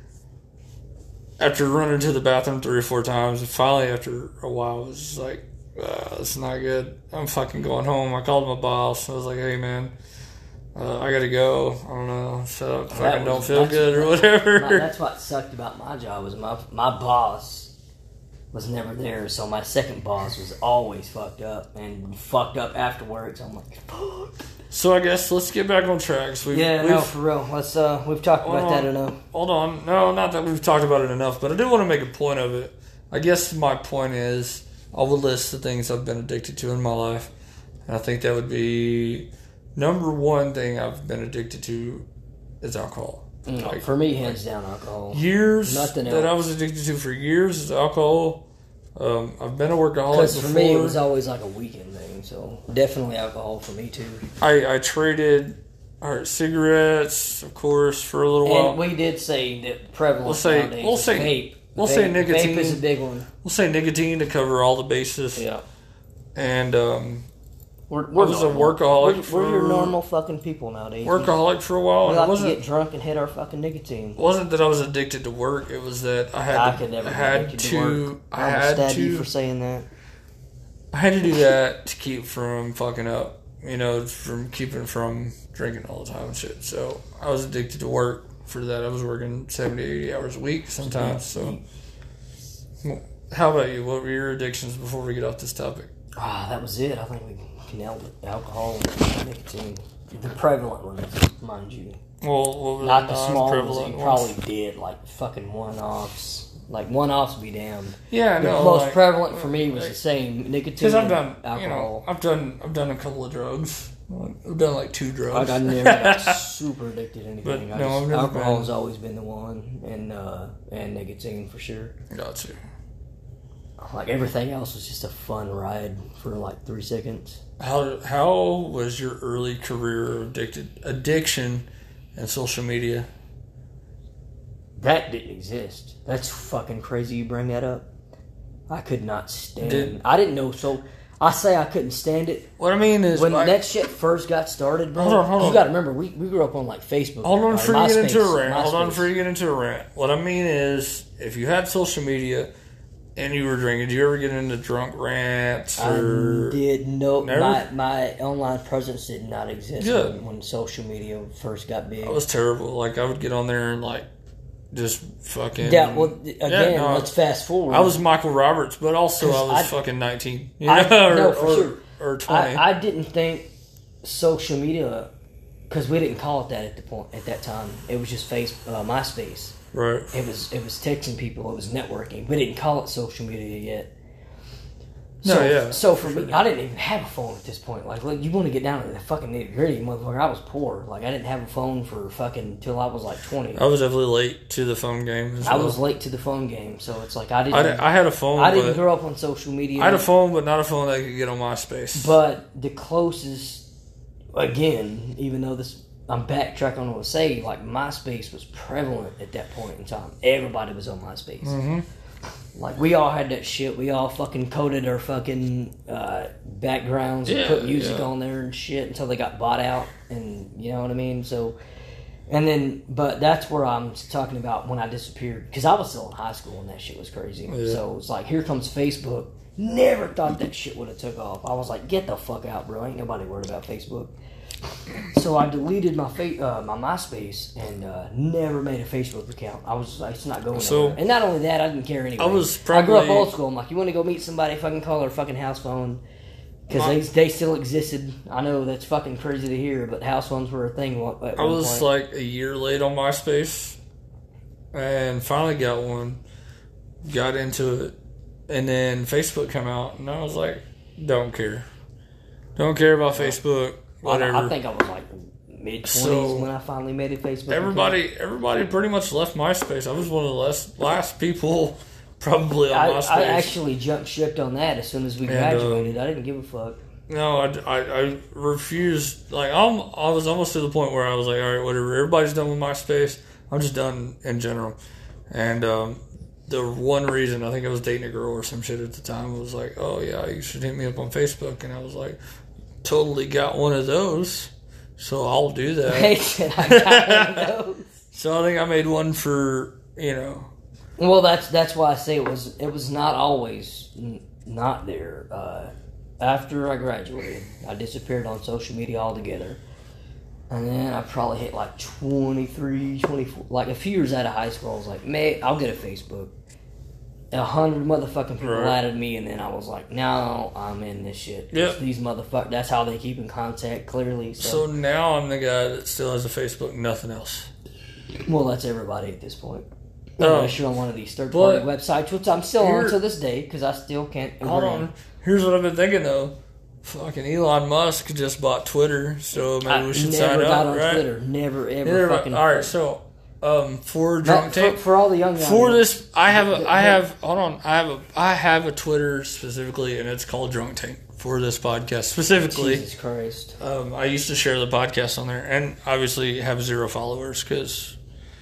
after running to the bathroom 3 or 4 times. And finally, after a while, I was just like, this is not good. I'm fucking going home. I called my boss. I was like, hey, man, I got to go. I don't know. Shut up. Fucking don't feel good or whatever. That's what sucked about my job was my boss was never there. So my second boss was always fucked up and fucked up afterwards. I'm like, fuck. So I guess let's get back on track. So No, for real. Let's we've talked about that enough. Hold on. No, not that we've talked about it enough, but I do want to make a point of it. I guess my point is I would list the things I've been addicted to in my life. And I think that would be number one thing I've been addicted to is alcohol. Like, For me, hands down, alcohol. years Nothing that I else. was addicted to for years is alcohol. I've been a workaholic Because before. for me, it was always like a weekend thing. So definitely alcohol for me too. I traded cigarettes, of course, for a little while. And we did say that prevalent We'll say- nowadays we'll is say- vape. we'll say nicotine. Vape is a big one. We'll say nicotine to cover all the bases. Yeah. And We're I was a normal. workaholic We're your for- normal fucking people nowadays. workaholic for a while. We And it like to get wasn't drunk and hit our fucking nicotine. that I was addicted to work. It was that I had I to, could never I be had addicted to, to work. I I will had stab you to, for saying that. I had to do that to keep from fucking up. You know, from keeping from drinking all the time and shit. So I was addicted to work for that. I was working 70, 80 hours a week sometimes. So, how about you? What were your addictions before we get off this topic? That was it. I think we nailed it. Alcohol and nicotine. The prevalent ones, mind you. Well, what were Not the small ones that non-prevalent you ones? probably did, like fucking one-offs. Like one-offs be damned. Yeah, The no. most like- prevalent for me was the same nicotine Because I've and done, alcohol. I've done a couple of drugs. I've done like 2 drugs. I never got super addicted to anything. But, no, I've never alcohol been. has always been the one, and nicotine for sure. Got to. Like everything else was just a fun ride for like 3 seconds. How was your early career addiction and social media? That didn't exist. That's fucking crazy you bring that up. I could not stand Did- I didn't know, so I say I couldn't stand it. What I mean is, When like, that shit first got started, bro, Hold on. you gotta remember, we grew up on like Facebook. hold on or before you get into a MySpace, rant. Hold on MySpace. before you get into a rant. What I mean is, if you had social media and you were drinking, did you ever get into drunk rants I or? did no, Never? my online presence did not exist Good. when social media first got big. I was terrible. Like I would get on there and like just fucking. Yeah, well, again, no, let's fast forward. I was Michael Roberts, but also I 'Cause was I- fucking 19. No, for sure. Or 20. I didn't think social media, because we didn't call it that at that time. It was just MySpace. right. It was texting people. It was networking. We didn't call it social media yet. So for me, I didn't even have a phone at this point. Like, look, you want to get down to the fucking nitty gritty, motherfucker. I was poor. Like, I didn't have a phone for fucking till I was like 20. I was definitely late to the phone game as well. I was late to the phone game, so it's like I had a phone. I didn't grow up on social media. I had a phone, but not a phone that I could get on MySpace. But the closest, again, even though I'm backtracking on what I say, like MySpace was prevalent at that point in time. Everybody was on MySpace. Mm-hmm. Like, we all had that shit. We all fucking coded our fucking backgrounds and put music on there and shit until they got bought out. And, you know what I mean? So, but that's where I'm talking about when I disappeared. Because I was still in high school and that shit was crazy. Yeah. So, it's like, here comes Facebook. Never thought that shit would have took off. I was like, get the fuck out, bro. Ain't nobody worried about Facebook. So I deleted my my MySpace and never made a Facebook account. I was like, it's not going anywhere. And not only that, I didn't care anyway. I grew up old school. I'm like, you want to go meet somebody, fucking call their fucking house phone. Because they still existed. I know that's fucking crazy to hear, but house phones were a thing at one point. I was like a year late on MySpace and finally got one. Got into it. And then Facebook came out and I was like, don't care. Don't care about Facebook. Whatever. I think I was like mid-20s when I finally made a Facebook account. Everybody pretty much left MySpace. I was one of the last people probably on MySpace. I actually jumped ship on that as soon as we graduated. I didn't give a fuck. No, I refused. Like, I was almost to the point where I was like, all right, whatever. Everybody's done with MySpace. I'm just done in general. And the one reason, I think I was dating a girl or some shit at the time, was like, oh yeah, you should hit me up on Facebook. And I was like, totally got one of those, so I'll do that. I got one of those. So I think I made one for, you know. Well, that's why I say it was not always not there. After I graduated, I disappeared on social media altogether. And then I probably hit like 23, 24, like a few years out of high school. I was like, man, I'll get a Facebook. 100 motherfucking people added me, and then I was like, no, I'm in this shit. Yep. These motherfuckers, that's how they keep in contact, clearly. So now I'm the guy that still has a Facebook, nothing else. Well, that's everybody at this point. Unless you're on one of these third-party websites, which I'm still on to this day, because I still can't... Hold on. Here's what I've been thinking, though. Fucking Elon Musk just bought Twitter, so maybe we should sign up, right? Never got on Twitter. Never, ever fucking... All right, so... for Drunk Tank, for all the young guys. For this, I have a Twitter specifically, and it's called Drunk Tank for this podcast specifically. Jesus Christ! I used to share the podcast on there, and obviously have 0 followers because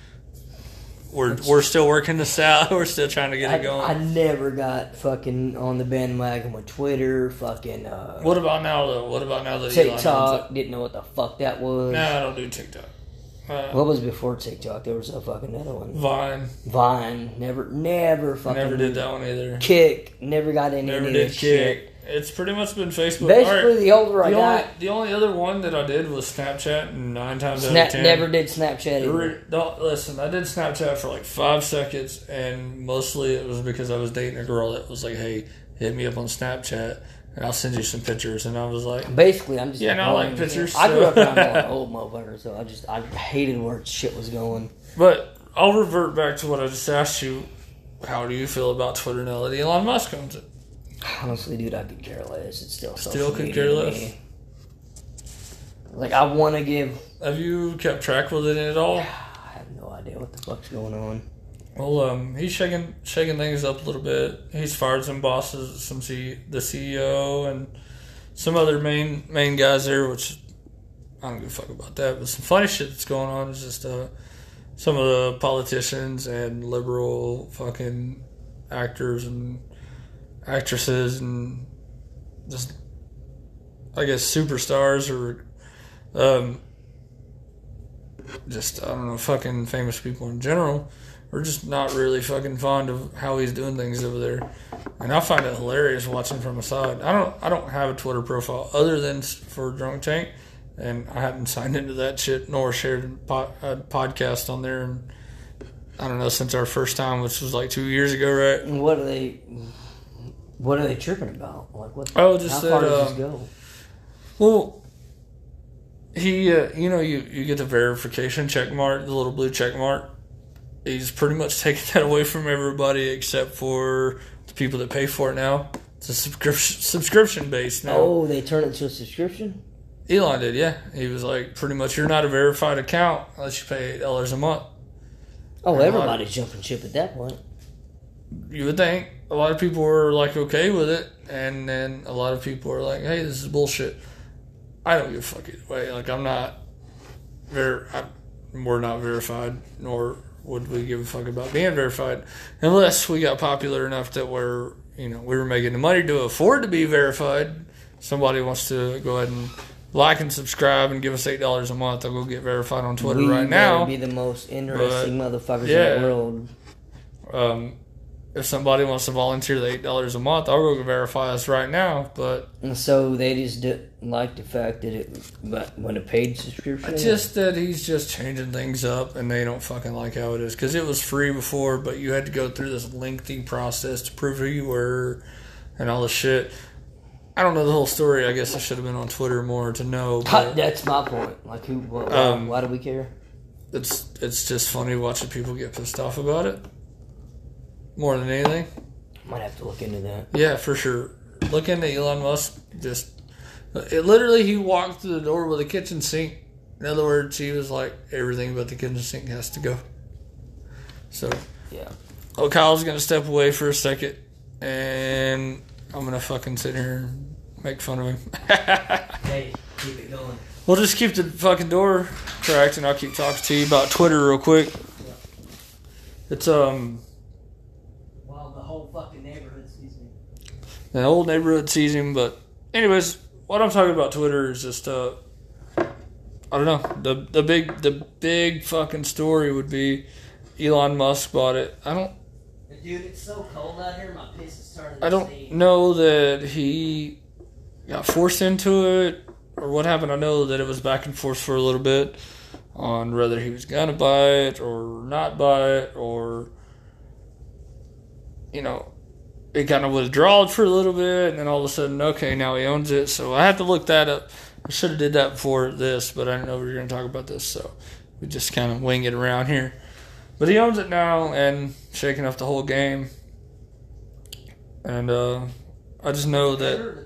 we're still working this out. We're still trying to get it going. I never got fucking on the bandwagon with Twitter. Fucking. What about now though? What about now that TikTok? Didn't know what the fuck that was. No, I don't do TikTok. What was before TikTok? There was a fucking other one. Vine. Never fucking... Never did that one either. Kick. Never got any of that shit. It's pretty much been Facebook. Basically, the older I got... The only other one that I did was Snapchat, and 9 times out of 10... Never did Snapchat either. Listen, I did Snapchat for like 5 seconds, and mostly it was because I was dating a girl that was like, hey, hit me up on Snapchat. And I'll send you some pictures. And I was like... Basically, I'm just... Yeah, I like pictures. I grew up around an old motherfucker, so I hated where shit was going. But I'll revert back to what I just asked you. How do you feel about Twitter now that Elon Musk owns it? Honestly, dude, I could care less. It's still could care less? Like, I want to give... Have you kept track with it at all? I have no idea what the fuck's going on. Well, he's shaking things up a little bit. He's fired some bosses, the CEO, and some other main guys there, which I don't give a fuck about that. But some funny shit that's going on is just some of the politicians and liberal fucking actors and actresses and just, I guess, superstars or just, I don't know, fucking famous people in general. We're just not really fucking fond of how he's doing things over there, and I find it hilarious watching from the side. I don't have a Twitter profile other than for Drunk Tank, and I hadn't signed into that shit nor shared a podcast on there. And I don't know, since our first time, which was like 2 years ago, right? And what are they tripping about? Like what? Just how far does this go? Well, he, you get the verification check mark, the little blue check mark. He's pretty much taken that away from everybody except for the people that pay for it now. It's a subscription based now. Oh, they turned it to a subscription? Elon did, yeah. He was like, pretty much, you're not a verified account unless you pay $8 a month. Oh, everybody's jumping ship at that point. You would think. A lot of people were like okay with it, and then a lot of people are like, hey, this is bullshit. I don't give a fuck either way. Like, we're not verified, nor would we give a fuck about being verified unless we got popular enough that we were making the money to afford to be verified. Somebody wants to go ahead and like and subscribe and give us $8 a month. I'll go get verified on Twitter right now. We be the most interesting motherfuckers in the world. If somebody wants to volunteer the $8 a month, I'll go verify us right now. And so they just didn't like the fact that it went a paid subscription. Just that he's just changing things up, and they don't fucking like how it is, because it was free before, but you had to go through this lengthy process to prove who you were and all this shit. I don't know the whole story. I guess I should have been on Twitter more to know. But, that's my point. Like, why do we care? It's just funny watching people get pissed off about it. More than anything. Might have to look into that. Yeah, for sure. Look into Elon Musk. Literally, he walked through the door with a kitchen sink. In other words, he was like, everything but the kitchen sink has to go. So, yeah. Oh, Kyle's going to step away for a second, and I'm going to fucking sit here and make fun of him. Hey, keep it going. We'll just keep the fucking door cracked, and I'll keep talking to you about Twitter real quick. Yeah. It's, Well, the whole fucking neighborhood sees me. The whole neighborhood sees him, but anyways, what I'm talking about Twitter is just, I don't know, the big fucking story would be Elon Musk bought it. Dude, it's so cold out here, my piss is starting to I don't know that he got forced into it or what happened. I know that it was back and forth for a little bit on whether he was gonna buy it or not buy it, or it kind of withdrawed for a little bit, and then all of a sudden, okay, now he owns it. So I had to look that up. I should have did that before this, but I didn't know we were going to talk about this, so we just kind of wing it around here. But he owns it now and shaking up the whole game. And I just know that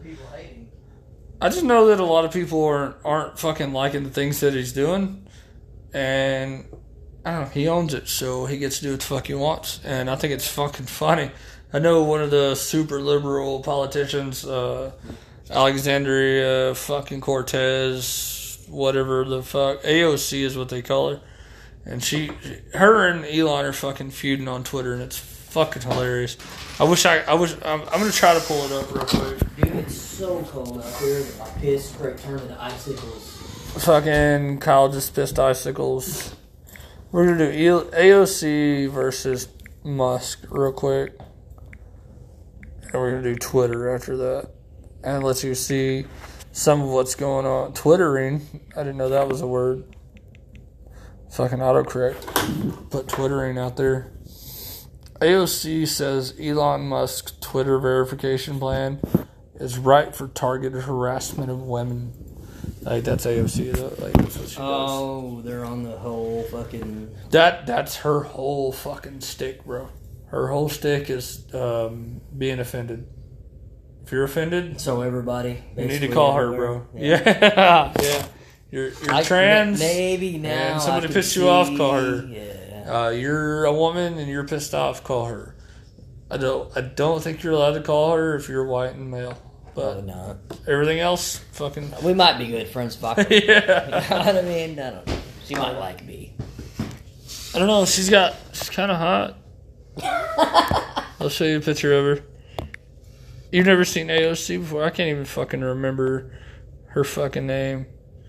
a lot of people aren't fucking liking the things that he's doing, and I don't know, he owns it, so he gets to do what the fuck he wants, and I think it's fucking funny. I know one of the super liberal politicians, Alexandria fucking Cortez, whatever the fuck, AOC is what they call her, and her and Elon are fucking feuding on Twitter, and it's fucking hilarious. I'm gonna try to pull it up real quick. Dude, it's so cold out here that my piss straight turned into icicles. Fucking Kyle just pissed icicles. We're gonna do AOC versus Musk real quick. And we're gonna do Twitter after that. And let you see some of what's going on. Twittering. I didn't know that was a word. Fucking autocorrect. Put Twittering out there. AOC says Elon Musk's Twitter verification plan is right for targeted harassment of women. Like, that's AOC, though. Like, that's what she does. Oh, they're on the whole fucking... That's her whole fucking stick, bro. Her whole stick is being offended. If you're offended... So everybody... You need to call her, bro. Yeah. Yeah. You're trans. Maybe now. And somebody pissed you off, call her. Yeah. You're a woman and you're pissed off, call her. I don't think you're allowed to call her if you're white and male. But not. Everything else, fucking... We might be good friends, fuck. Yeah. You know what I mean? I don't know. She might like me. I don't know. She's kind of hot. I'll show you a picture of her. You've never seen AOC before? I can't even fucking remember her fucking name.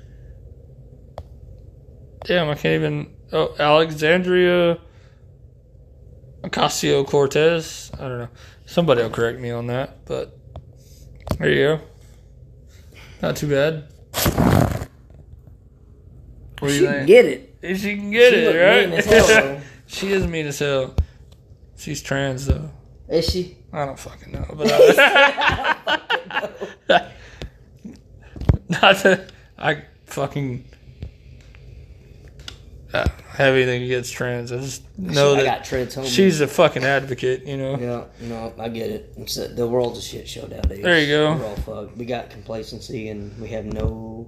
Damn, I can't even... Oh, Alexandria Ocasio-Cortez. I don't know. Somebody will correct me on that, but... There you go. Not too bad. What do you think? Can get it. If she can get it, right? Mean as hell, she is mean as hell. She's trans, though. Is she? I don't fucking know. But not that I fucking... have anything against trans. I just know I that got trans homies. she's a fucking advocate, you know? Yeah, no, I get it. The world's a shit show nowadays. There you go. We're all fucked. We got complacency and we have no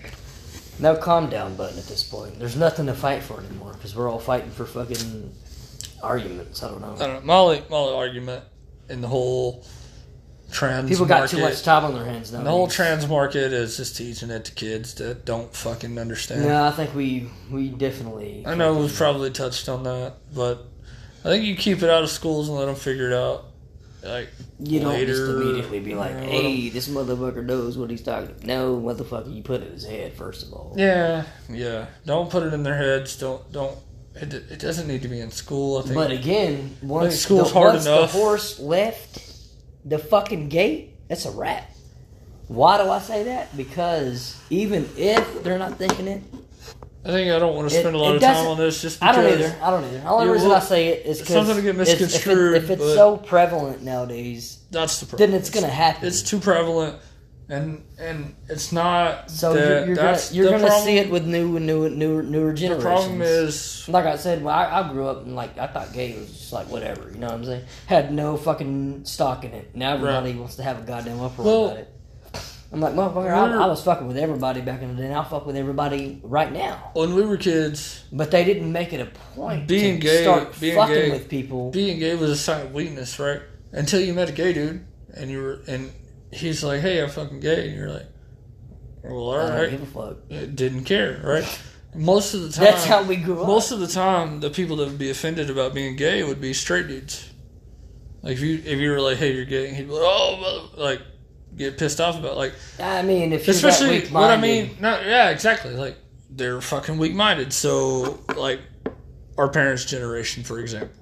calm down button at this point. There's nothing to fight for anymore because we're all fighting for fucking arguments. I don't know. My only argument in the whole trans People market, got too much time on their hands now. the whole trans market is just teaching it to kids that don't fucking understand. No, I think we definitely. I know we've probably touched on that, but I think you keep it out of schools and let them figure it out. Like You don't later, just immediately be like, you know, "Hey, this motherfucker knows what he's talking about." No, motherfucker, you put it in his head first of all. Yeah. Don't put it in their heads. Don't. It doesn't need to be in school. I think. But again, once school's hard once enough. the horse left the fucking gate, that's a wrap. Why do I say that? Because even if they're not thinking it, I don't want to spend a lot it of time doesn't- on this. Just I because don't either. I don't either. The only Yeah, reason well, I say it is because something to get misconstrued, if it's but- so prevalent nowadays, that's the problem. then it's going to happen. It's too prevalent, and it's not. So that, you're that's gonna the problem. see it with newer The generations. problem is, Like I said, well, I grew up and like I thought gay was just like whatever, you know what I'm saying? Had no fucking stock in it. Now everybody wants to have a goddamn uproar about it. I'm like, motherfucker, I was fucking with everybody back in the day, and I'll fuck with everybody right now. when we were kids, But they didn't make it a point Being to gay- start being fucking gay- with people. being gay was a sign of weakness, right? Until you met a gay dude, and he's like, "Hey, I'm fucking gay," and you're like, "Well, all I don't right." give a fuck. It didn't care, right? Most of the time, That's how we grew up. Most of the time, the people that would be offended about being gay would be straight dudes. Like if you were like, "Hey, you're gay," he'd be like, "Oh," like get pissed off about like. I mean, if you're Especially that what I weak-minded, mean. No, yeah, exactly. Like they're fucking weak-minded. So like our parents' generation, for example,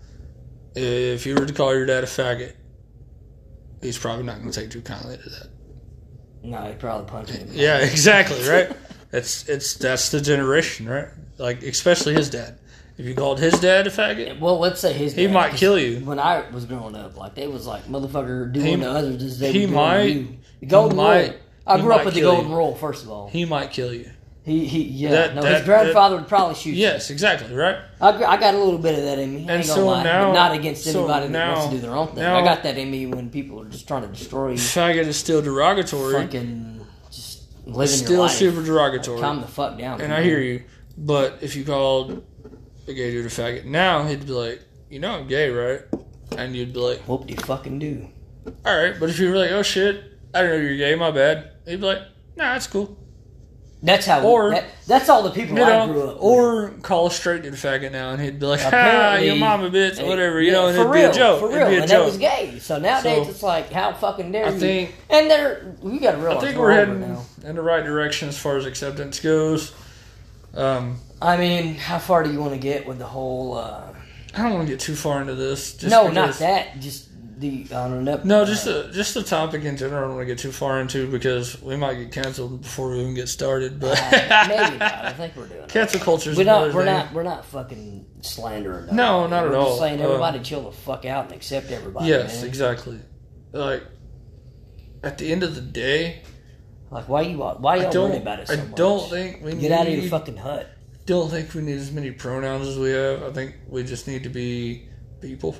if you were to call your dad a faggot, he's probably not going to take too kindly to that. no, he'd probably punch him. Yeah, exactly. Right. That's the generation, right? Like especially his dad. If you called his dad a faggot, Well, let's say his he dad, might 'cause kill you. When I was growing up, like they was like motherfucker doing He- to others as they he were doing might- to you. The golden he rule. might- I he grew up might with the kill golden you. rule. First of all, He might kill you. his grandfather would probably shoot you. Yes, exactly. Right. I got a little bit of that in me. I And ain't so gonna lie, now- but not against so anybody that now- wants to do their own thing. now- I got that in me when people are just trying to destroy you. Faggot is still derogatory. Fucking just living Still your life. super derogatory. Calm the fuck down. And I hear you, but if you called a gay dude a faggot now, he'd be like, "You know I'm gay, right?" And you'd be like, Whoop de fucking do. "All right." But if you were like, "Oh shit, I didn't know you're gay, my bad," he'd be like, "Nah, that's cool." That's how. Or- that's all the people You I grew know, up with. or call a straight dude a faggot now, and he'd be like, "Ha, Apparently- your mama bitch," or whatever, you Yeah, know, and for it'd real, be a joke. For real, It'd be a and joke. that was gay. So nowadays So, it's like, how fucking dare I you? think- and we got to I realize think we're we're older heading now. in the right direction as far as acceptance goes. I mean, how far do you want to get with the whole? I don't want to get too far into this. Just No, because, not that. Just the No, just the topic in general. I don't want to get too far into because we might get canceled before we even get started. But maybe not. I think we're doing. cancel culture is We're not. another We're thing. not. We're not fucking slandering. No, nobody. not at We're all. Just saying everybody chill the fuck out and accept everybody. Yes, man. exactly. Like at the end of the day, Like why y'all worry about it so much? I don't think we Get out of your fucking hut. Don't think we need as many pronouns as we have. I think we just need to be people.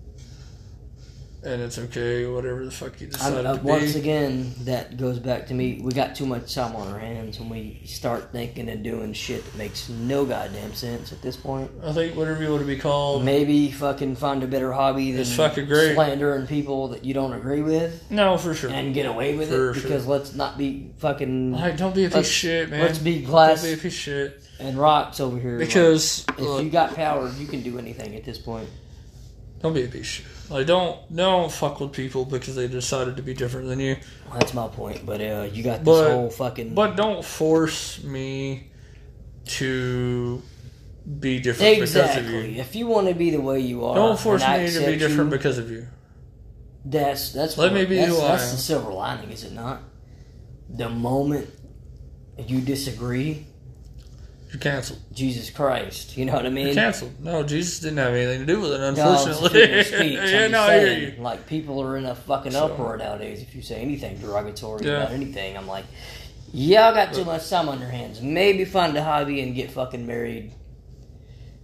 And it's okay, whatever the fuck you decide to be. Once again, that goes back to me. We got too much time on our hands when we start thinking and doing shit that makes no goddamn sense at this point. I think whatever you want to be called. Maybe fucking find a better hobby than It's fucking great. slandering people that you don't agree with No, for sure. and get away with For it. sure. Because let's not be fucking Like, don't be a piece of shit, man. let's be glass Don't be a piece of shit. and rocks over here. Because Like, if you got power, you can do anything at this point. don't be a piece of shit. Like, don't fuck with people because they decided to be different than you. Well, that's my point. But you got this But- whole fucking. But don't force me to be different because of Exactly. you. If you want to be the way you are, Don't force and I me to be accept different you, because of you. That's Let me be that's, who I that's am. the silver lining, is it not? The moment you disagree, You're canceled. Jesus Christ, you know what I mean? You're canceled. No, Jesus didn't have anything to do with it, No, it's unfortunately. freedom of speech. Yeah, I'm just no, I hear saying, you. like people are in a fucking So- uproar nowadays. If you say anything derogatory Yeah. about anything, I'm like, y'all got too much time on your hands. Maybe find a hobby and get fucking married.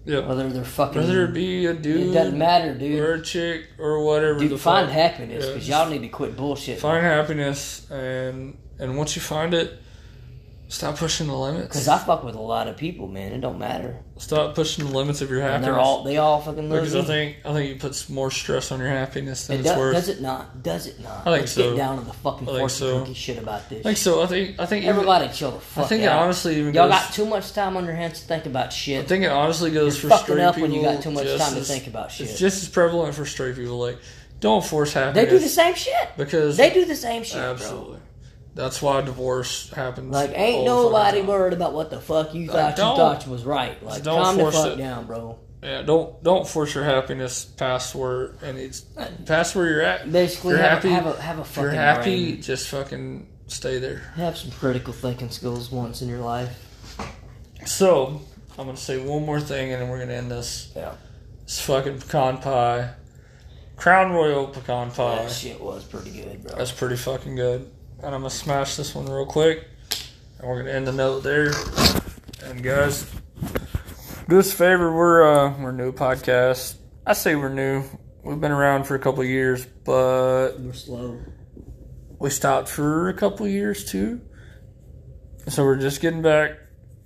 Yeah. Whether they're fucking... Whether it be a dude... It doesn't matter, dude. Or a chick, or whatever. Dude, find happiness, because y'all need to quit bullshit. Find happiness, and once you find it, stop pushing the limits. Because I fuck with a lot of people, man. It don't matter. Stop pushing the limits of your happiness. And they all fucking love Because me. I think you put more stress on your happiness than it's worth. Does it not? Does it not? I think Let's so. get down to the fucking fortune cookie shit about this. I think so. I think everybody chill the fuck out. I think it honestly even y'all goes, got too much time on your hands to think about shit. I think it honestly goes You're for fucking straight up people. when you got too much time to think about shit. It's just as prevalent for straight people. Like, don't force happiness. They do the same shit. Because they do the same shit, absolutely. Bro. That's why divorce happens. Like, ain't nobody worried about what the fuck you thought you was right. Like, calm the fuck down, bro. Yeah, don't force your happiness past where you're at. Basically, you're have a fucking if you're happy, brain. just fucking stay there. Have some critical thinking skills once in your life. So, I'm gonna say one more thing, and then we're gonna end this. Yeah. It's fucking pecan pie. Crown Royal pecan pie. That shit was pretty good, bro. That's pretty fucking good. And I'm gonna smash this one real quick, and we're gonna end the note there. And guys, do us a favor. We're a new podcast. I say we're new. We've been around for a couple of years, but we're slow. We stopped for a couple of years too, so we're just getting back.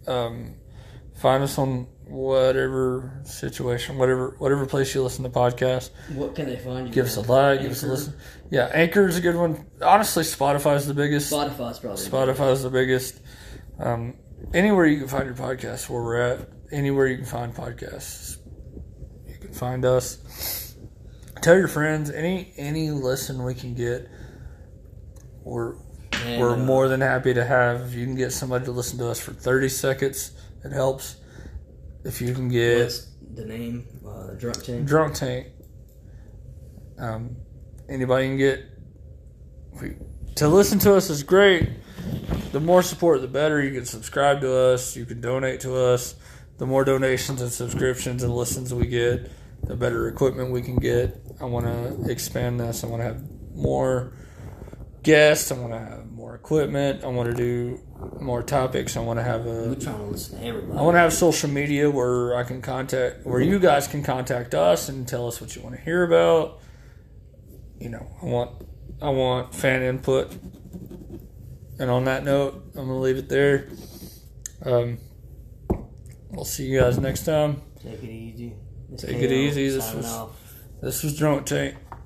Find us on whatever situation, whatever place you listen to podcasts. What can they find you? Give us a like, give us a listen. Yeah, Anchor is a good one. Honestly, Spotify's the biggest. Spotify's the biggest. Anywhere you can find your podcast, where we're at. Anywhere you can find podcasts, you can find us. Tell your friends. Any listen we can get, we're more than happy to have. If you can get somebody to listen to us for 30 seconds, it helps. If you can get... What's the name? Drunk Tank? Drunk Tank. Anybody can get... To listen to us is great. The more support, the better. You can subscribe to us. You can donate to us. The more donations and subscriptions and listens we get, the better equipment we can get. I want to expand this. I want to have more guests. I want to have more equipment. I want to do more topics. I want to have We're trying to listen to everybody. I want to have social media where where you guys can contact us and tell us what you want to hear about. I want fan input. And on that note, I'm gonna leave it there. We'll see you guys next time. Take it easy. Take it easy. This was Drunk Tank.